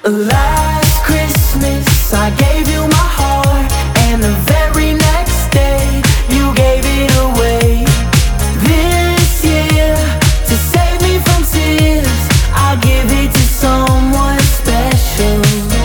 Last Christmas I gave you my heart, and the very next day you gave it away. This year, to save me from tears, I'll give it to someone special.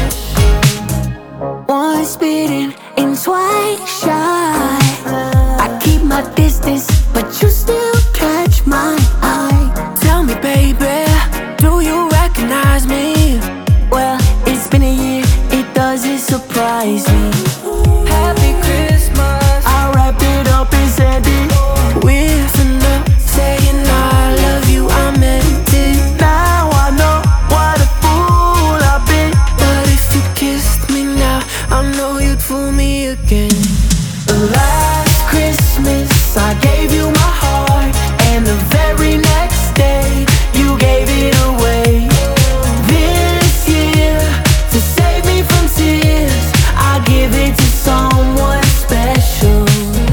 Once bitten and twice shy, I keep my distance, but you still catch my eye. Tell me, baby, do you recognize me? Well, it's been a year, it doesn't surprise me. Happy Christmas, I wrapped it up and sent it with a note saying I love you, I meant it. Now I know what a fool I've been, but if you kissed me now, I know you'd fool me again. Last Christmas I gave you my heart, and the very next day you gave it away. This year, to save me from tears, I'll give it to someone special.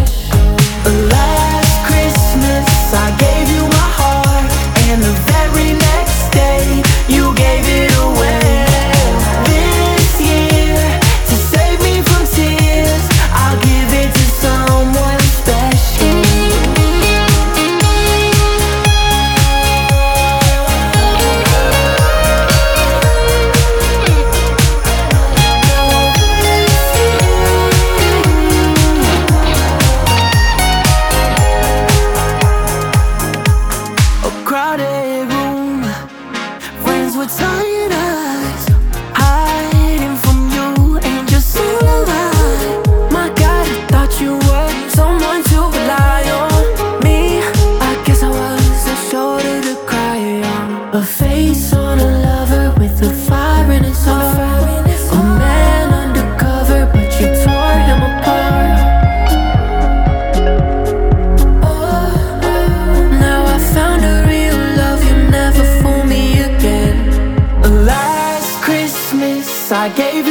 Last Christmas I gave you my heart, and the very next day you gave it away. This year, to save me from tears, I'll give it to someone special. A crowded room, friends with tired eyes, hiding from you and just so alive. My God, I thought you were someone to rely on. Me, I guess I was a shoulder to cry on, a face on a lover with a fire in his heart, a man undercover, but you tore him apart. Now I found a real love, you never fool me again. Last Christmas I gave